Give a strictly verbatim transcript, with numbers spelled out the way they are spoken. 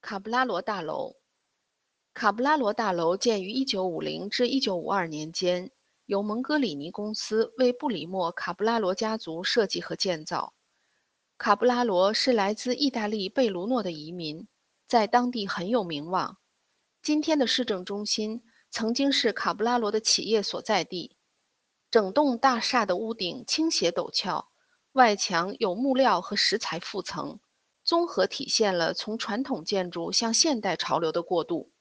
卡布拉罗大楼。卡布拉罗大楼建于一九五零至一九五二年间，由蒙哥里尼公司为布里默·卡布拉罗家族设计和建造。卡布拉罗是来自意大利贝卢诺的移民，在当地很有名望。今天的市政中心曾经是卡布拉罗的企业所在地。整栋大厦的屋顶倾斜陡峭，外墙有木料和石材覆层，综合体现了从传统建筑向现代潮流的过渡。